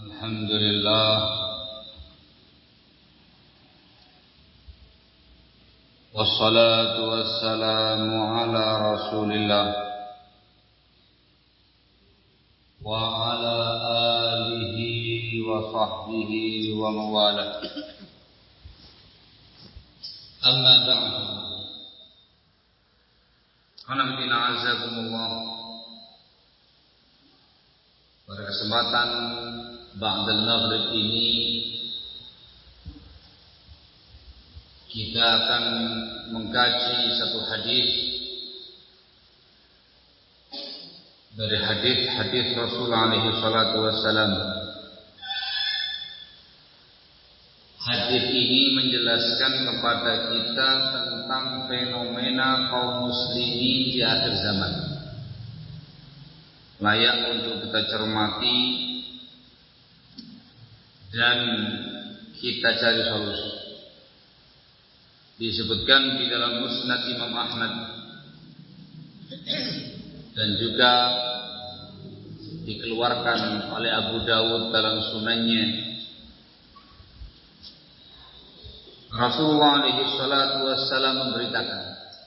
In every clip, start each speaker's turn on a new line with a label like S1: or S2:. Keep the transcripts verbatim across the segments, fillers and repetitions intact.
S1: Alhamdulillah, wassalatu wassalamu ala Rasulillah wa ala alihi wa sahbihi wa mawalah. Amma ba'du. Qanabtina azakumullah. Pada kesempatan Ba'dal Maghrib ini kita akan mengkaji satu hadis dari hadis-hadis Rasulullah alaihi salatu wassalam. Hadis ini menjelaskan kepada kita tentang fenomena kaum muslimin di akhir zaman, layak untuk kita cermati dan kita cari solusi. Disebutkan di dalam Musnad Imam Ahmad dan juga dikeluarkan oleh Abu Dawud dalam sunannya. Rasulullah alaihi salatu wassalam memberitakan,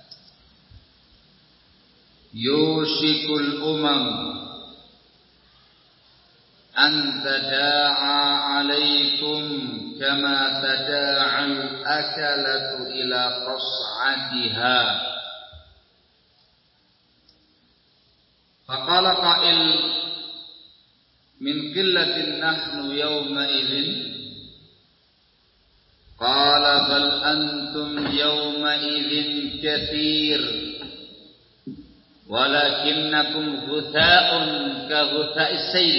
S1: yushikul umam an tada'a alaikum kama tada'al akalatu ila qas'atiha. Faqala qa'il min qillatin nahnu yawma idhin, qala bal antum yawma idhin kathir walakinnakum ghutha'un ka ghutha'is sayl.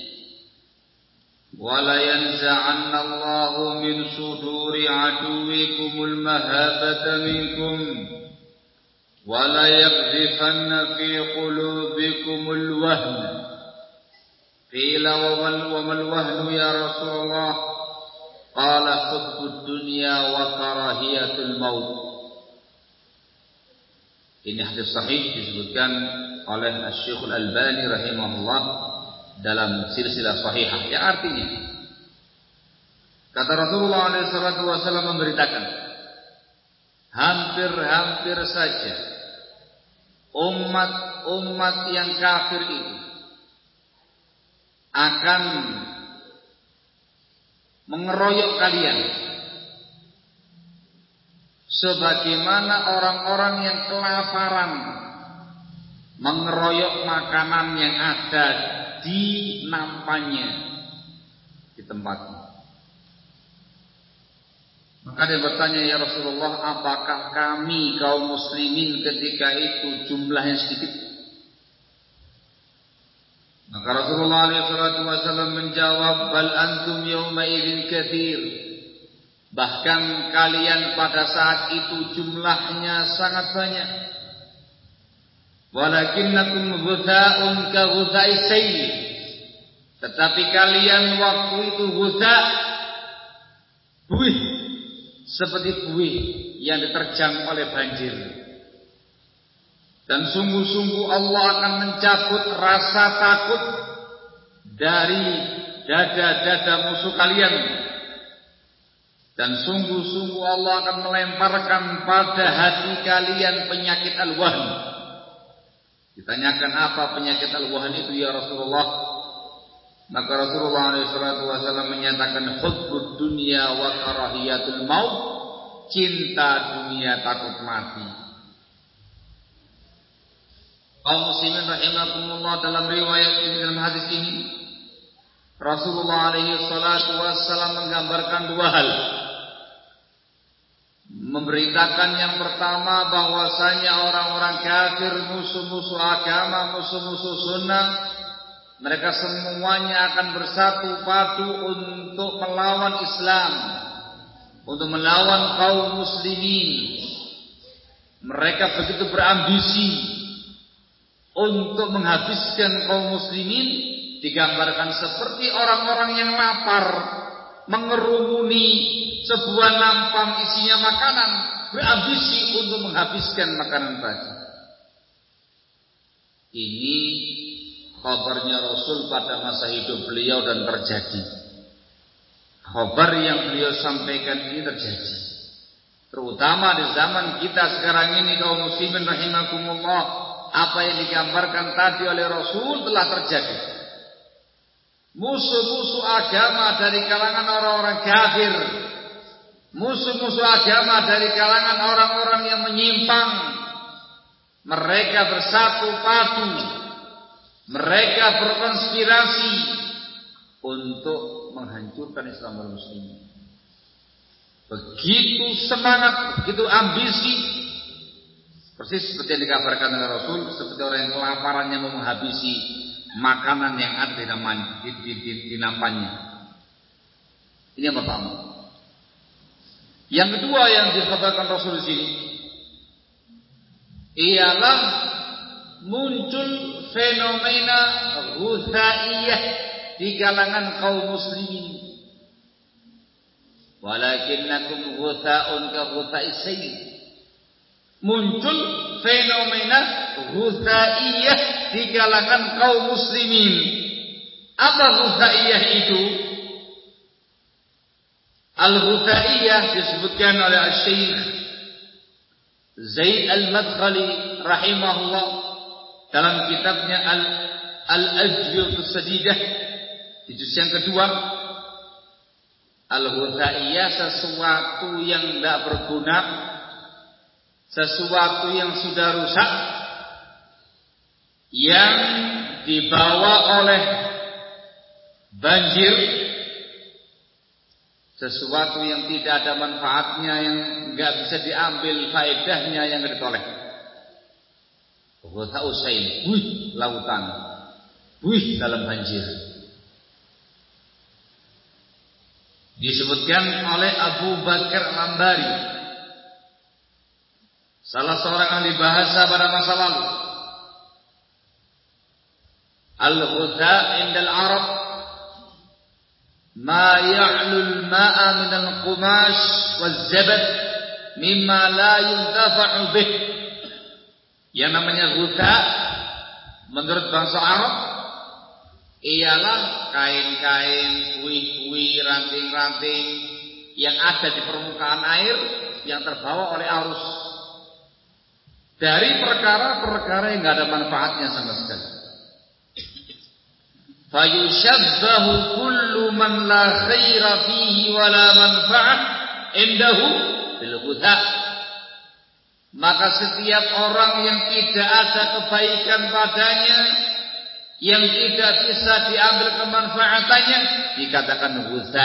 S1: وَلَا يَنْزَعَنَّ اللَّهُ مِنْ صُدُورِ عَدُوِّكُمُ الْمَهَابَةَ مِنْكُمْ وَلَا يَقْذِفَنَّ فِي قُلُوبِكُمُ الْوَهْنَ. قِيلَ وَمَا الْوَهْنُ يَا رَسُولَ اللَّهِ؟ قَالَ حُبُّ الدُّنْيَا وَكَرَاهِيَةُ الْمَوْتِ. Ini hadis sahih disebutkan oleh Asy-Syaikh Al-Albani rahimahullah dalam silsilah sahihah, yang artinya kata Rasulullah alaihi salatu wasallam memberitakan, hampir-hampir saja umat-umat yang kafir itu akan mengeroyok kalian sebagaimana orang-orang yang kelaparan mengeroyok makanan yang ada di nampannya, di tempatnya. Maka dia bertanya, ya Rasulullah, apakah kami kaum muslimin ketika itu jumlahnya sedikit? Maka Rasulullah alaihi salatu wasallam menjawab, bal antum yawma idzin katsir. Bahkan kalian pada saat itu jumlahnya sangat banyak. Walakinnakum ghutha'un ka ghutha'is sayl. Tetapi kalian waktu itu ghutha', buih, seperti buih yang diterjang oleh banjir. Dan sungguh-sungguh Allah akan mencabut rasa takut dari dada-dada musuh kalian. Dan sungguh-sungguh Allah akan melemparkan pada hati kalian penyakit al-wahn. Ditanyakan, apa penyakit al-wahn itu ya Rasulullah? Maka Rasulullah alaihi salatu wasallam menyatakan, hubbud dunya wa karahiyatul maut. Cinta dunia, takut mati. Kaum muslimin rahimakumullah, dalam riwayat ini, dalam hadis ini Rasulullah alaihi salatu wasallam menggambarkan dua hal. Memberitakan yang pertama bahwasanya orang-orang kafir, musuh-musuh agama, musuh-musuh sunnah, mereka semuanya akan bersatu padu untuk melawan Islam, untuk melawan kaum muslimin. Mereka begitu berambisi untuk menghabiskan kaum muslimin, digambarkan seperti orang-orang yang lapar mengerumuni sebuah nampan isinya makanan, berambisi untuk menghabiskan makanan tadi. Ini khabarnya Rasul pada masa hidup beliau dan terjadi. Khabar yang beliau sampaikan ini terjadi. Terutama di zaman kita sekarang ini kaum muslimin rahimakumullah, apa yang digambarkan tadi oleh Rasul telah terjadi. Musuh-musuh agama dari kalangan orang-orang kafir, musuh-musuh agama dari kalangan orang-orang yang menyimpang, mereka bersatu padu, mereka berkonspirasi untuk menghancurkan Islam dan muslimin. Begitu semangat, begitu ambisi, persis seperti yang dikabarkan oleh Rasul, seperti orang yang kelaparannya mau menghabisi makanan yang ada di namanya, di, di, di, di nampannya. Ini yang pertama. Yang kedua yang dikatakan Rasul di sini ialah muncul fenomena ghuthaiyah di kalangan kaum muslimin. Walakinnakum ghutha'un ka ghutha'is sayl. Muncul fenomena ghuthaiyah di kalangan kaum muslimin. Apa ghuthaiyah itu? Al-ghuthaiyah disebutkan oleh Syekh Zaid Al-Madkhali rahimahullah dalam kitabnya Al-Ajwibatus Sadidah di juz yang kedua. Al-ghuthaiyah sesuatu yang tidak berguna, sesuatu yang sudah rusak, yang dibawa oleh banjir, sesuatu yang tidak ada manfaatnya, yang tidak bisa diambil faedahnya, yang ditoleh. Ghutha'us sayl, wih lautan, wih dalam banjir. Disebutkan oleh Abu Bakar Al-Ambari, salah seorang ahli bahasa pada masa lalu. Al-ghutha indal Arab ma ya'lu al-ma'a min al-qumash waz-zabad mimma la yuntafa'u bih. Yang namanya ghutha menurut bangsa Arab ialah kain-kain, buih-buih, ranting-ranting yang ada di permukaan air yang terbawa oleh arus dari perkara-perkara yang tidak ada manfaatnya sama sekali. Fayushabbahu kullu man la khaira fihi wa la manfa'ah indahu bil ghutha. Maka setiap orang yang tidak ada kebaikan padanya, yang tidak bisa diambil kemanfaatannya, dikatakan ghutha.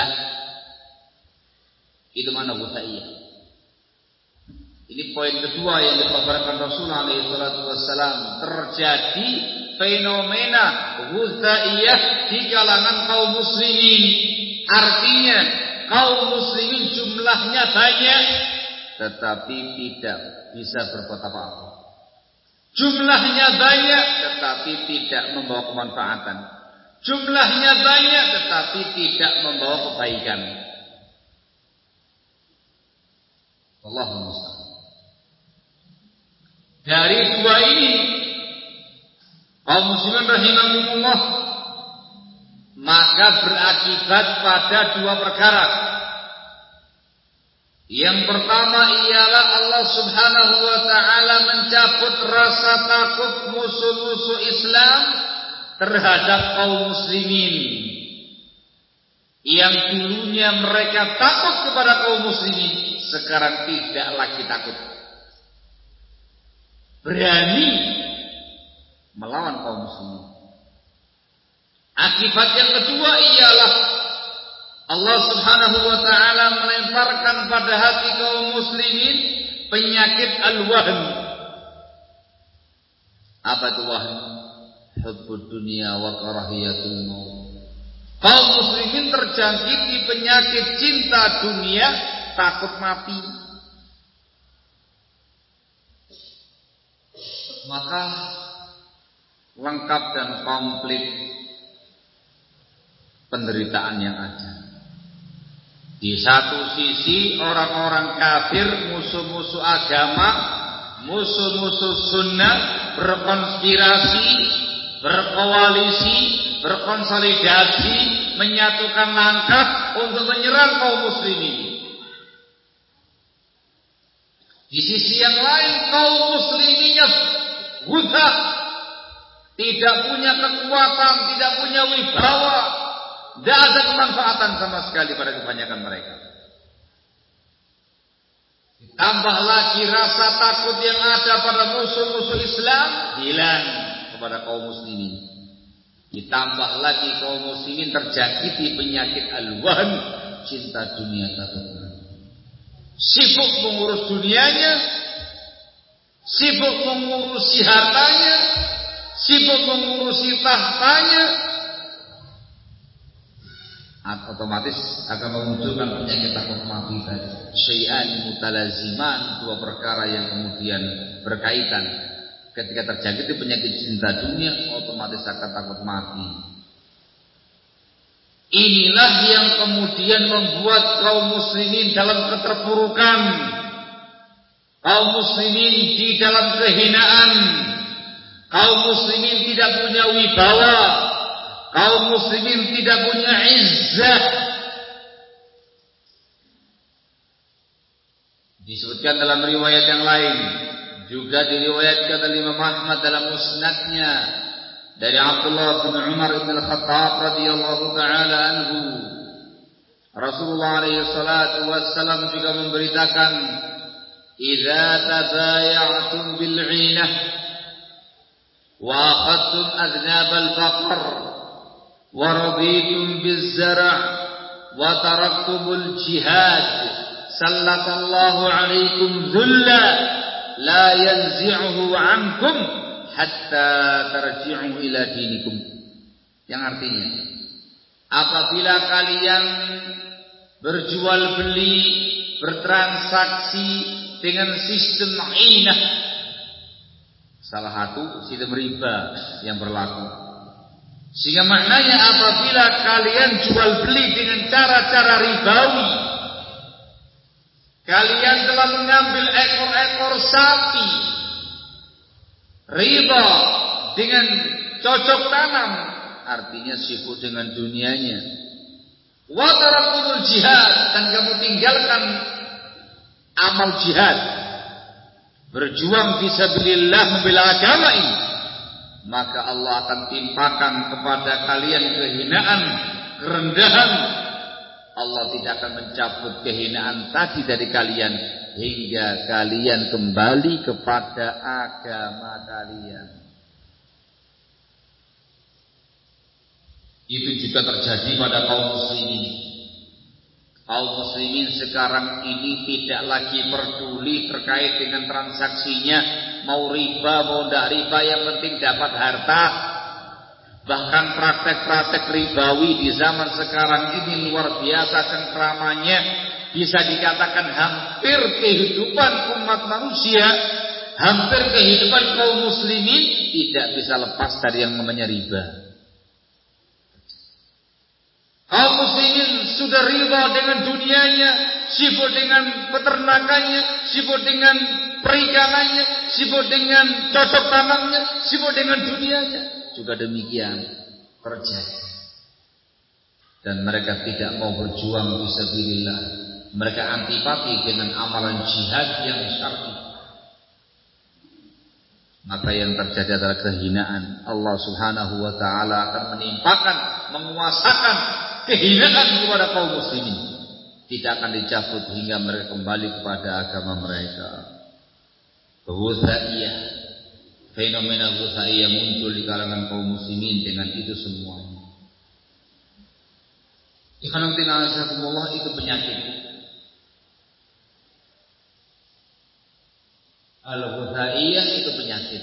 S1: Itu mana ghuthaiyah. Ini poin kedua yang dikabarkan Rasulullah alaihi salatu wassalam. Terjadi fenomena ghuthaiyah di kalangan kaum muslimin. Artinya kaum muslimin jumlahnya banyak, tetapi tidak bisa berbuat apa-apa. Jumlahnya banyak tetapi tidak membawa kemanfaatan. Jumlahnya banyak tetapi tidak membawa kebaikan. Allahumma musta'an. Dari dua ini kaum muslimin rahimakumullah, maka berakibat pada dua perkara. Yang pertama ialah Allah subhanahu wa ta'ala mencabut rasa takut musuh-musuh Islam terhadap kaum muslimin. Yang dulunya mereka takut kepada kaum muslimin, sekarang tidak lagi takut. Berani melawan kaum muslimin. Akibat yang kedua ialah Allah subhanahu wa ta'ala melemparkan pada hati kaum muslimin penyakit al-wahn. Apa itu wahn? Hubbud dunya wa karahiyatul maut. Kaum muslimin terjangkiti penyakit cinta dunia, takut mati. Maka lengkap dan komplit penderitaan yang ada. Di satu sisi orang-orang kafir, musuh-musuh agama, musuh-musuh sunnah berkonspirasi berkoalisi, berkonsolidasi, menyatukan langkah untuk menyerang kaum muslimin. Di sisi yang lain kaum musliminnya buta, tidak punya kekuatan, tidak punya wibawa, tidak ada kemanfaatan sama sekali pada kebanyakan mereka. Tambah lagi rasa takut yang ada pada musuh-musuh Islam hilang kepada kaum muslimin. Ditambah lagi kaum muslimin terjangkiti penyakit al-wahn, cinta dunia takut mati. Sibuk mengurus dunianya, sibuk mengurusi hartanya, sibuk mengurusi tahtanya, otomatis akan memunculkan penyakit takut mati tadi. Syai'an mutalaziman, dua perkara yang kemudian berkaitan. Ketika terjangkit penyakit cinta dunia, otomatis akan takut mati. Inilah yang kemudian membuat kaum muslimin dalam keterpurukan, kaum muslimin di dalam kehinaan, kaum muslimin tidak punya wibawa, kaum muslimin tidak punya izzah. Disebutkan dalam riwayat yang lain, juga diriwayatkan oleh Imam Ahmad dalam musnadnya dari Abdullah bin Umar bin Al-Khattab radhiyallahu taala anhu. Rasulullah alaihi salatu wassalam juga memberitakan, "Idza tabaya'tum bil 'inah wa akhadtum adnab al-baqar wa raditum biz-zar' wa taraktumul jihad, sallatallahu 'alaikum dhulla la yanzi'uhu 'ankum hatta tarji'u ila dinikum." Yang artinya, apabila kalian berjual beli, bertransaksi dengan sistem inah, salah satu sistem riba yang berlaku, sehingga maknanya apabila kalian jual beli dengan cara-cara ribawi, kalian telah mengambil ekor-ekor sapi riba dengan cocok tanam, artinya sibuk dengan dunianya. Wa tarakumul jihad, dan kamu tinggalkan amal jihad, berjuang fisabilillah membela agama ini, maka Allah akan timpakan kepada kalian kehinaan, kerendahan. Allah tidak akan mencabut kehinaan tadi dari kalian hingga kalian kembali kepada agama kalian. Itu juga terjadi pada kaum muslimin. Kaum muslimin sekarang ini tidak lagi peduli terkait dengan transaksinya, mau riba mau tidak riba, yang penting dapat harta. Bahkan praktek-praktek ribawi di zaman sekarang ini luar biasa cengkramannya. Bisa dikatakan hampir kehidupan umat manusia, hampir kehidupan kaum muslimin tidak bisa lepas dari yang namanya riba. Kaum muslimin sudah riba dengan dunianya, sibuk dengan peternakannya, sibuk dengan perikanannya, sibuk dengan cocok tanamnya, sibuk dengan dunianya. Juga demikian terjadi. Dan mereka tidak mau berjuang fisabilillah. Mereka antipati dengan amalan jihad yang syar'i. Maka yang terjadi adalah kehinaan. Allah Subhanahu wa taala akan menimpakan, menguasakan kehinaan kepada kaum muslimin. Tidak akan dicabut hingga mereka kembali kepada agama mereka. Ghusaiyah, fenomena ghusaiyah muncul di kalangan kaum muslimin dengan itu semuanya. Ikhwanuddin azakumullah, itu penyakit. Al-ghusaiyah itu penyakit.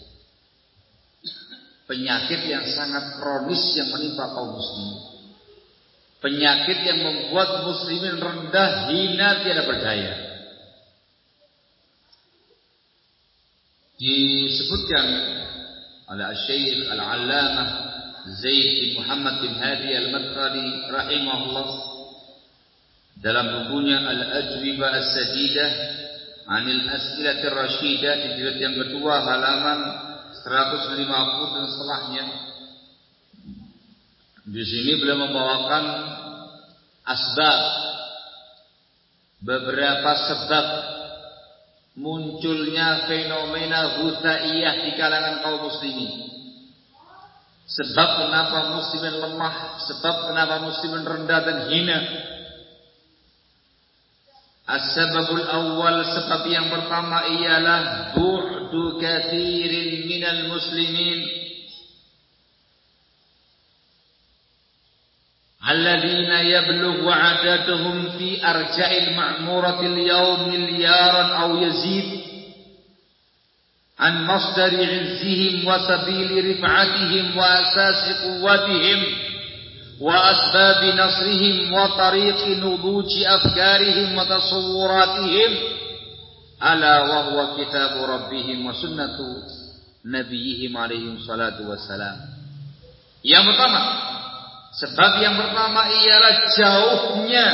S1: Penyakit yang sangat kronis yang menimpa kaum muslimin. Penyakit yang membuat muslimin rendah, hina, tiada berdaya. Disebutkan oleh Syekh Al-Allamah Zaid bin Muhammad bin Hadi Al-Madkhali rahimahullah dalam bukunya Al-Ajwibah As-Sadidah Anil As'ilatir Rashidah di jilid yang kedua halaman seratus lima puluh dan setelahnya. Di sini beliau membawakan asbab, beberapa sebab munculnya fenomena ghuthaiyah di kalangan kaum muslimin. Sebab kenapa muslimin lemah, sebab kenapa muslimin rendah dan hina. As-sababul awal, sebab yang pertama ialah bu'du katsirin minal muslimin alladzina yablughu 'adaduhum fi arja'il ma'murati al-yawm milyaran aw yazid an masdari 'izzihim wa sabili rif'atihim wa asasi quwwatihim wa asbabi nasrihim wa tariqi nuduji afkarihim wa tasawuratihim ala wa huwa kitabu rabbihim wa sunnatu nabiyihim alaihim salatu wassalam. Yang pertama, sebab yang pertama ialah jauhnya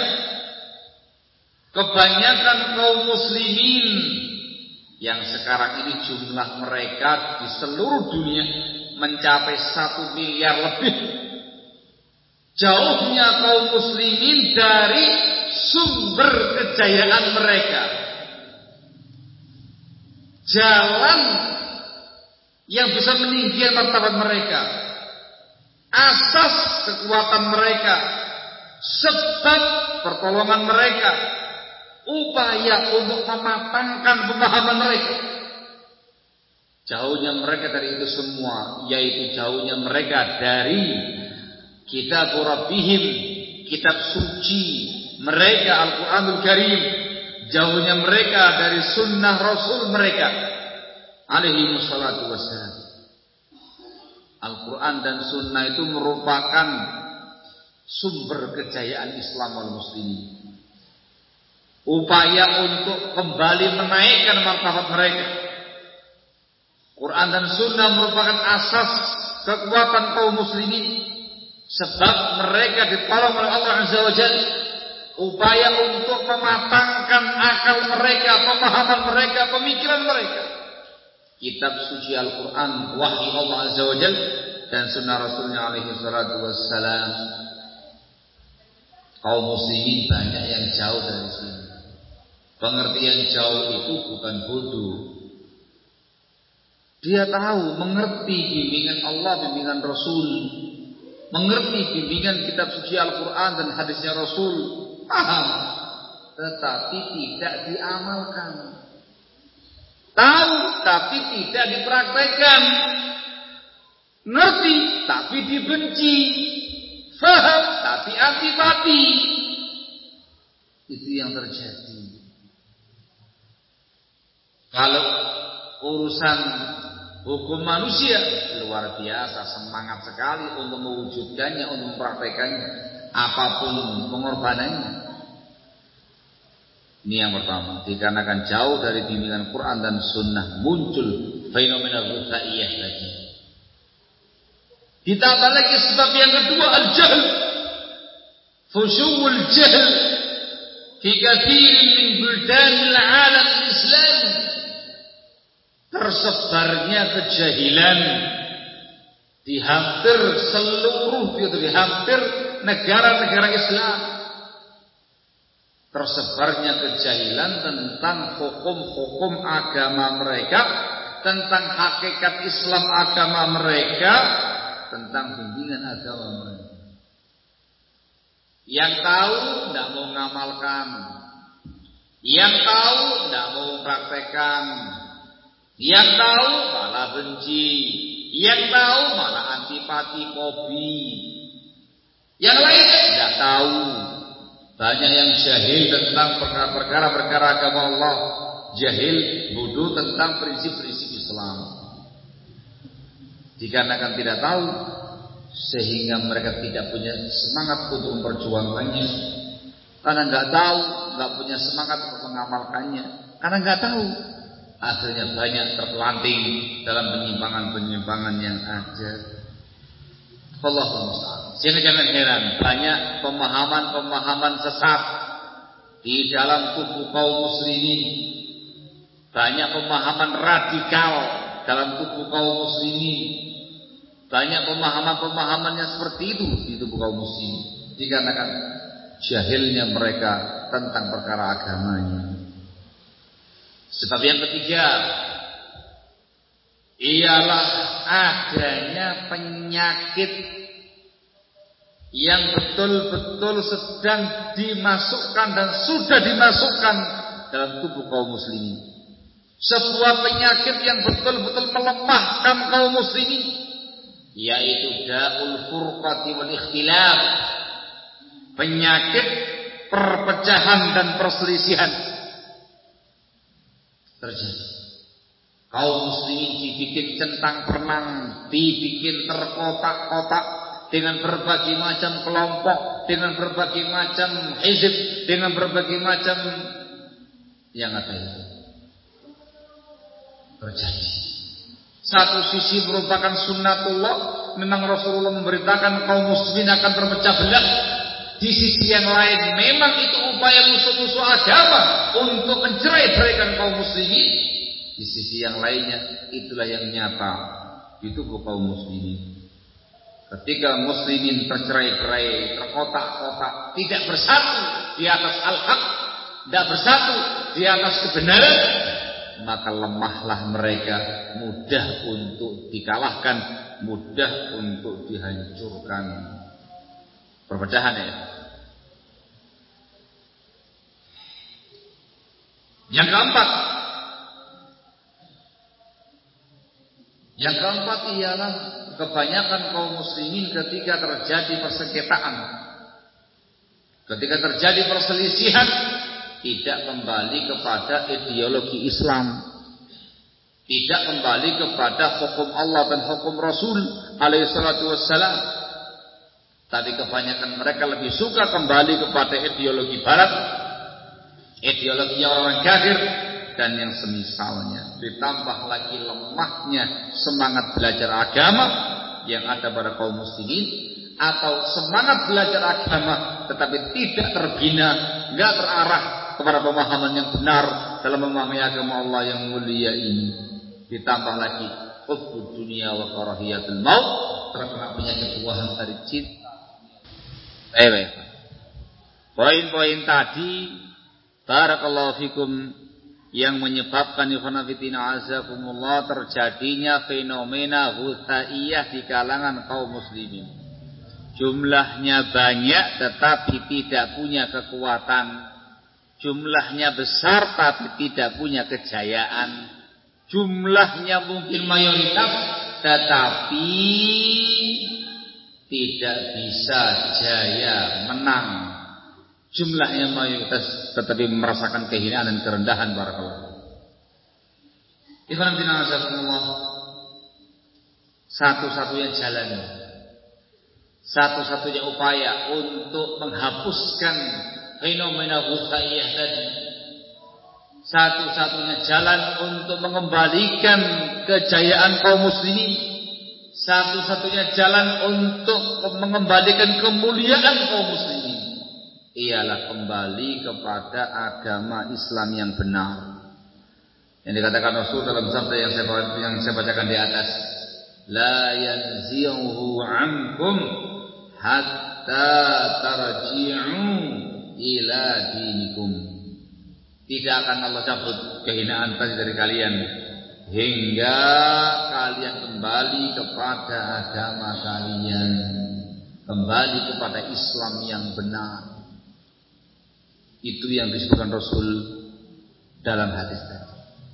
S1: kebanyakan kaum muslimin yang sekarang ini jumlah mereka di seluruh dunia mencapai satu miliar lebih. Jauhnya kaum muslimin dari sumber kejayaan mereka, jalan yang bisa meninggikan martabat mereka, asas kekuatan mereka, sebab pertolongan mereka, upaya untuk mematangkan pemahaman mereka. Jauhnya mereka dari itu semua, yaitu jauhnya mereka dari kitab Rabbihim, kitab suci mereka Al-Quranul Karim, jauhnya mereka dari sunnah Rasul mereka alaihi wassalatu wassalam. Al-Quran dan sunnah itu merupakan sumber kejayaan Islam wal muslimin, upaya untuk kembali menaikkan martabat mereka. Quran dan sunnah merupakan asas kekuatan kaum muslimin, sebab mereka ditolong oleh Allah Azza wa Jalla, upaya untuk mematangkan akal mereka, pemahaman mereka, pemikiran mereka. Kitab suci Al-Quran, wahyu Allah Azza wa Jalla, dan sunnah Rasulnya alaihi salatu wassalam. Kaum muslimin banyak yang jauh dari sini. Pengertian jauh itu bukan bodoh. Dia tahu, mengerti bimbingan Allah, bimbingan Rasul, mengerti bimbingan kitab suci Al-Quran dan hadisnya Rasul, paham, tetapi tidak diamalkan. Tahu tapi tidak dipraktekkan. Ngerti tapi dibenci. Faham tapi antipati. Itu yang terjadi. Kalau urusan hukum manusia, luar biasa, semangat sekali untuk mewujudkannya, untuk mempraktekannya, apapun pengorbanannya. Ini yang pertama, dikarenakan jauh dari bimbingan Quran dan Sunnah, muncul fenomena ghuthaiyah tadi. Ditambah lagi sebab yang kedua, al-jahl, fusyu'ul jahl fi katsirin min buldanil alam Islam. Tersebarnya kejahilan di hampir seluruh, di hampir negara-negara Islam. Tersebarnya kejahilan tentang hukum-hukum agama mereka, tentang hakikat Islam agama mereka, tentang bimbingan agama mereka. Yang tahu tidak mau mengamalkan, yang tahu tidak mau mempraktekkan, yang tahu malah benci, yang tahu malah antipati, fobi. Yang lainnya tidak tahu. Banyak yang jahil tentang perkara-perkara agama Allah, jahil, bodoh tentang prinsip-prinsip Islam. Dikarenakan tidak tahu, sehingga mereka tidak punya semangat untuk memperjuangkannya. Karena nggak tahu, nggak punya semangat untuk mengamalkannya. Karena nggak tahu, akhirnya banyak terpelanting dalam penyimpangan-penyimpangan yang ada. Allahumma musta'an. Sehingga jangan heran, banyak pemahaman-pemahaman sesat di dalam tubuh kaum muslimin. Banyak pemahaman radikal dalam tubuh kaum muslimin. Banyak pemahaman-pemahaman yang seperti itu di tubuh kaum muslimin, dikarenakan jahilnya mereka tentang perkara agamanya. Sebab yang ketiga ialah adanya penyakit yang betul-betul sedang dimasukkan dan sudah dimasukkan dalam tubuh kaum muslimin. Sebuah penyakit yang betul-betul melemahkan kaum muslimin, yaitu da'ul furqati wal ikhtilaf, penyakit perpecahan dan perselisihan terjadi. Kaum muslimin dibikin centang perenang, dibikin terkotak-kotak dengan berbagai macam kelompok, dengan berbagai macam hizib, dengan berbagai macam yang ada itu terjadi. Satu sisi merupakan sunnatullah, memang Rasulullah memberitakan kaum muslimin akan terpecah belah. Di sisi yang lain memang itu upaya musuh-musuh agama untuk mencerai-beraikan kaum muslimin. Di sisi yang lainnya itulah yang nyata di tubuh kaum muslimin. Ketika muslimin tercerai-berai, terkotak-kotak, tidak bersatu di atas al-haq, tidak bersatu di atas kebenaran, maka lemahlah mereka, mudah untuk dikalahkan, mudah untuk dihancurkan. Perpecahan ya. Yang keempat, yang keempat ialah kebanyakan kaum muslimin ketika terjadi persengketaan, ketika terjadi perselisihan, tidak kembali kepada ideologi Islam, tidak kembali kepada hukum Allah dan hukum Rasul alaihi salatu wassalam, tapi kebanyakan mereka lebih suka kembali kepada ideologi barat, ideologi orang kafir dan yang semisalnya. Ditambah lagi lemahnya semangat belajar agama yang ada pada kaum muslimin, atau semangat belajar agama tetapi tidak terbina, enggak terarah kepada pemahaman yang benar dalam memahami agama Allah yang mulia ini. Ditambah lagi hubbud dunia wa karahiyatul maut, terkena penyakit buahan dari cinta. Eh, poin-poin tadi barakallahu fikum yang menyebabkan ikhwan fillah azakumullah terjadinya fenomena ghusaiyah di kalangan kaum muslimin. Jumlahnya banyak tetapi tidak punya kekuatan. Jumlahnya besar tapi tidak punya kejayaan. Jumlahnya mungkin mayoritas tetapi tidak bisa jaya menang. Jumlahnya mayoritas tetapi merasakan kehinaan dan kerendahan. Barakallahu. Ikhwan fillah azakumullah, satu-satunya jalan, satu-satunya upaya untuk menghapuskan fenomena ghusaiyah tadi, satu-satunya jalan untuk mengembalikan kejayaan kaum muslimin, satu-satunya jalan untuk mengembalikan kemuliaan kaum muslimin ialah kembali kepada agama Islam yang benar. Yang dikatakan Rasul dalam sabda yang saya yang saya bacakan di atas, la yanzi'uhu 'ankum hatta tarji'u ila dinikum. Tidak akan Allah cabut kehinaan tadi dari kalian hingga kalian kembali kepada agama kalian, kembali kepada Islam yang benar. Itu yang disebutkan Rasul dalam hadis tadi.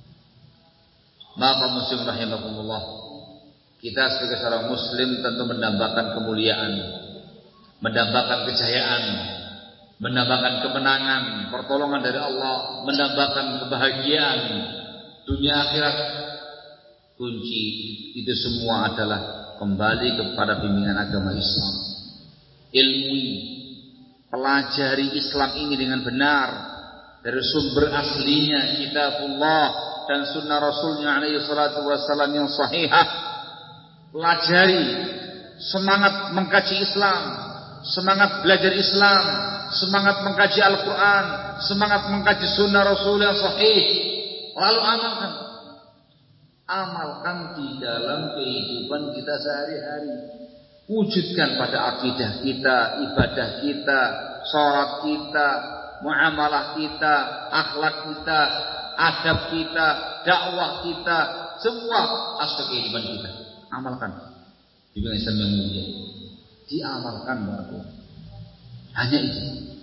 S1: Maka muslim rahimakumullah, kita sebagai seorang muslim tentu mendambakan kemuliaan, mendambakan kejayaan, mendambakan kemenangan, pertolongan dari Allah, mendambakan kebahagiaan dunia akhirat. Kunci itu semua adalah kembali kepada bimbingan agama Islam. Ilmui, pelajari Islam ini dengan benar dari sumber aslinya, kitabullah dan sunnah Rasulnya alaihi salatu wassalam yang sahihah. Pelajari, semangat mengkaji Islam, semangat belajar Islam, semangat mengkaji Al-Quran, semangat mengkaji sunnah Rasul yang sahih, lalu amalkan. amalkan di dalam kehidupan kita sehari-hari. Wujudkan pada akidah kita, ibadah kita, sholat kita, muamalah kita, akhlak kita, adab kita, dakwah kita, semua aspek kehidupan kita. Amalkan. Juga Islam yang mulia. Diamalkan baru. Hanya itu.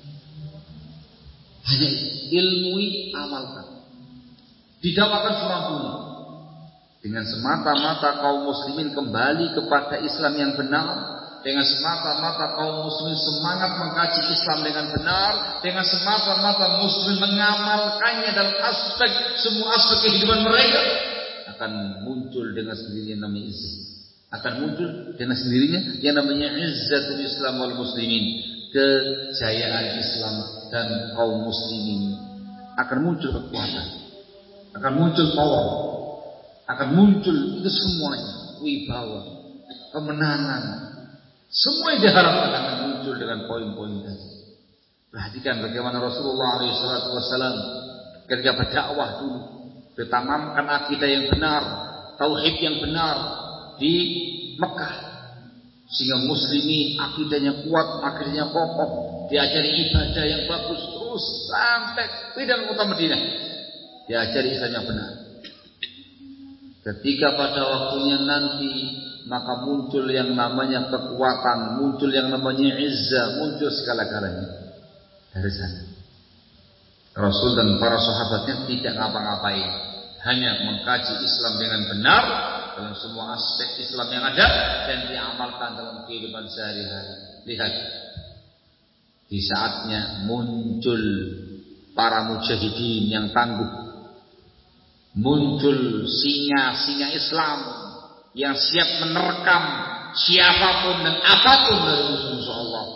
S1: Hanya itu. Ilmui, amalkan. Didakwakan semampunya. Dengan semata-mata kaum muslimin kembali kepada Islam yang benar, dengan semata-mata kaum muslimin semangat mengkaji Islam dengan benar, dengan semata-mata muslim mengamalkannya dalam aspek semua aspek kehidupan mereka, akan muncul dengan sendirinya yang namanya izzah. Akan muncul dengan sendirinya yang namanya izzatul Islam wal muslimin, kejayaan Islam dan kaum muslimin. Akan muncul kekuatan, akan muncul power, akan muncul itu semuanya, wibawa, kemenangan, semua yang diharapkan akan muncul dengan poin-poin tadi. Perhatikan bagaimana Rasulullah shallallahu alaihi wasallam ketika berdakwah dulu, ditanamkan akidah yang benar, tauhid yang benar di Mekah, sehingga muslimin akidahnya kuat, akidahnya kokoh, diajari ibadah yang bagus terus sampai pindah ke kota Madinah, diajari Islam yang benar. Ketika pada waktunya nanti, maka muncul yang namanya kekuatan, muncul yang namanya izzah, muncul segala-galanya dari sana. Rasul dan para sahabatnya tidak ngapa-ngapain, hanya mengkaji Islam dengan benar dalam semua aspek Islam yang ada dan diamalkan dalam kehidupan sehari-hari. Lihat, di saatnya muncul para mujahidin yang tangguh, muncul singa-singa Islam yang siap menerkam siapapun dan apapun dari musuh-musuh Allah.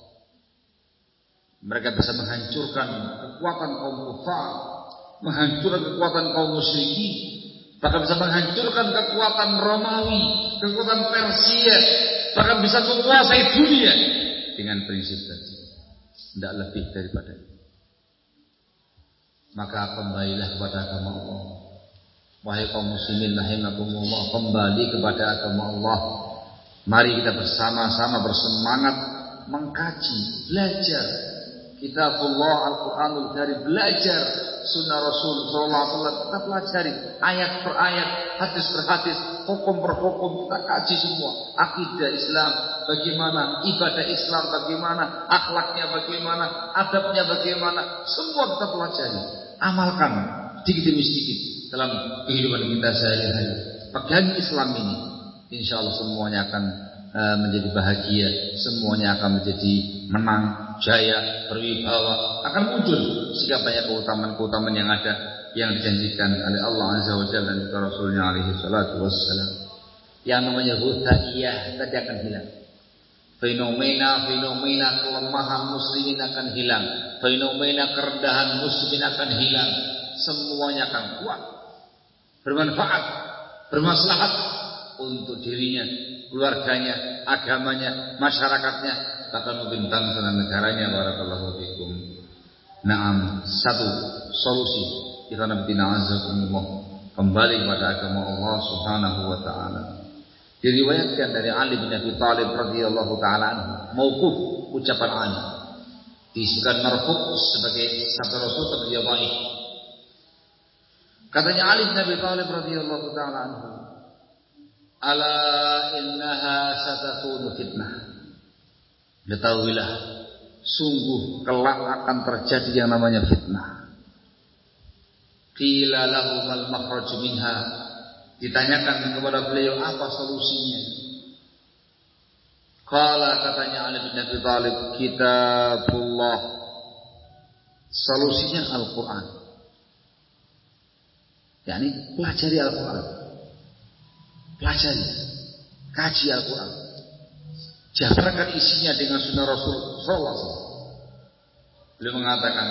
S1: Mereka bisa menghancurkan kekuatan kaum kufar, menghancurkan kekuatan kaum musyrikin, bahkan bisa menghancurkan kekuatan Romawi, kekuatan Persia, bahkan bisa menguasai dunia dengan prinsip tadi. Tidak lebih daripada itu. Maka kembalilah kepada agama Allah. Wahai kaum muslimin rahimakumullah, kembali kepada agama Allah. Mari kita bersama-sama bersemangat mengkaji, belajar kitabullah Al-Quranul Karim, belajar sunnah Rasul sallallahu alaihi wasallam, kita pelajari ayat per ayat, hadis per hadis, hukum per hukum, kita kaji semua. Akidah Islam bagaimana, ibadah Islam bagaimana, akhlaknya bagaimana, adabnya bagaimana, semua kita pelajari. Amalkan sedikit demi sedikit dalam kehidupan kita sehari-hari. Pegang Islam ini, insya Allah semuanya akan uh, menjadi bahagia, semuanya akan menjadi menang, jaya, berwibawa, akan muncul sehingga banyak keutamaan-keutamaan yang ada yang dijanjikan oleh Allah Azza wa Jalla dan juga Rasulnya alaihi salatu wassalam. Yang namanya hutaiyah tadi akan hilang. Fenomena-fenomena kelemahan muslimin akan hilang, fenomena kerendahan muslimin akan hilang. Semuanya akan kuat, bermanfaat, bermaslahat untuk dirinya, keluarganya, agamanya, masyarakatnya, bahkan mungkin bangsa dan negaranya. Barakallahu fikum. Naam, satu solusi kita nabi na'azakumullah, kembali kepada agama Allah Subhanahu wa taala. Diriwayatkan dari Ali bin Abi Thalib radhiyallahu taala anhu, mauquf ucapan Ali, disebutkan marfu' sebagai sabda Rasul tapi dia dhaif. Katanya Ali bin Abi Thalib radhiyallahu taala anhu, ala innaha satakunu fitnah. Ketahuilah, sungguh kelak akan terjadi yang namanya fitnah. Qila lahu mal makhraj minha. Ditanyakan kepada beliau apa solusinya. Qala, katanya Ali bin Abi Thalib, kitabullah. Solusinya Al-Quran. Yani pelajari Al-Quran, pelajari, kaji Al-Quran, jabarkan isinya dengan sunnah Rasul sallallahu alaihi wasallam. Beliau mengatakan,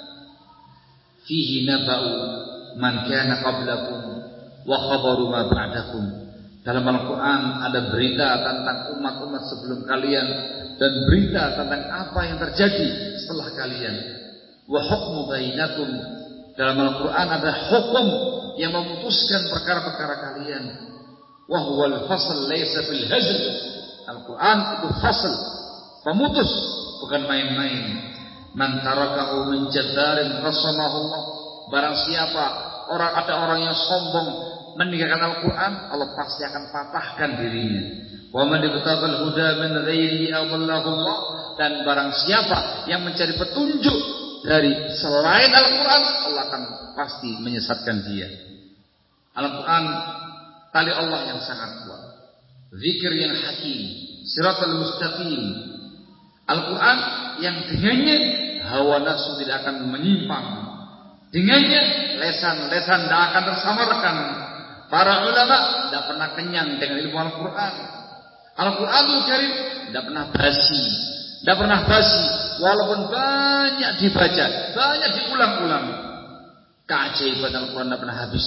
S1: fihi naba'u man kana qablakum wa khabaru ma ba'dakum. Dalam Al-Quran ada berita tentang umat-umat sebelum kalian dan berita tentang apa yang terjadi setelah kalian. Wa hukmu bainakum. Dalam Al-Quran ada hukum yang memutuskan perkara-perkara kalian. Wa huwal fasl laisa bil hazl. Al-Quran itu fasl, pemutus, bukan main-main. Man tarakahu min jabbarin qasamahullah. Barang siapa orang ada orang yang sombong meninggalkan Al-Quran, Allah pasti akan patahkan dirinya. Wa man ibtaghal huda min ghairihi adallahullah. Dan barang siapa yang mencari petunjuk dari selain Al-Quran, Allah akan pasti menyesatkan dia. Al-Quran tali Allah yang sangat kuat, zikir yang hakim, siratal mustaqim. Al-Quran yang dengannya hawa nafsu tidak akan menyimpang, dengannya lesan-lesan tidak akan tersamarkan. Para ulama tidak pernah kenyang dengan ilmu Al-Quran. Al-Quranul Karim tidak pernah basi, tidak pernah basi, walaupun banyak dibaca, banyak diulang-ulang. Keajaiban Al-Quran tidak pernah habis.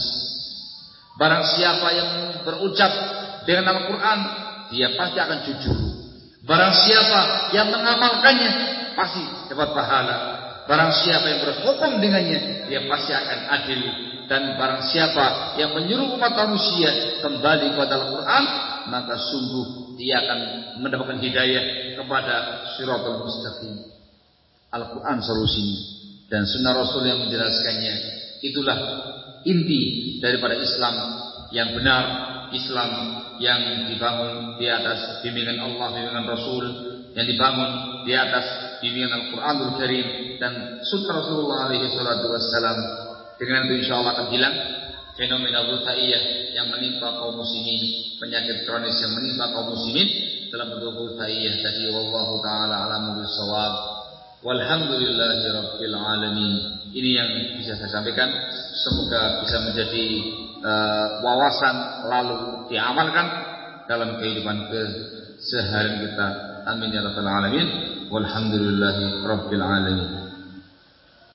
S1: Barang siapa yang berucap dengan Al-Quran, dia pasti akan jujur. Barang siapa yang mengamalkannya, pasti dapat pahala. Barang siapa yang berhukum dengannya, dia pasti akan adil. Dan barang siapa yang menyuruh umat manusia kembali kepada Al-Quran, maka sungguh dia akan mendapatkan hidayah kepada Shirathul Mustaqim. Al-Quran solusinya dan sunnah Rasul yang menjelaskannya. Itulah inti daripada Islam yang benar, Islam yang dibangun di atas bimbingan Allah, bimbingan Rasul, yang dibangun di atas bimbingan Al-Quranul Karim dan sunnah Rasulullah alaihi salatu wassalam. Dengan itu insya Allah akan hilang fenomena ghuthaiyah yang menimpa kaum muslimin, penyakit kronis yang menimpa kaum muslimin dalam bentuk ghuthaiyah tadi. Wallahu taala a'lamu bissawab. Walhamdulillahi rabbil alamin. Ini yang bisa saya sampaikan. Semoga bisa menjadi uh, wawasan lalu diamalkan dalam kehidupan keseharian kita. Amin ya rabbal alamin. Walhamdulillahi rabbil alamin.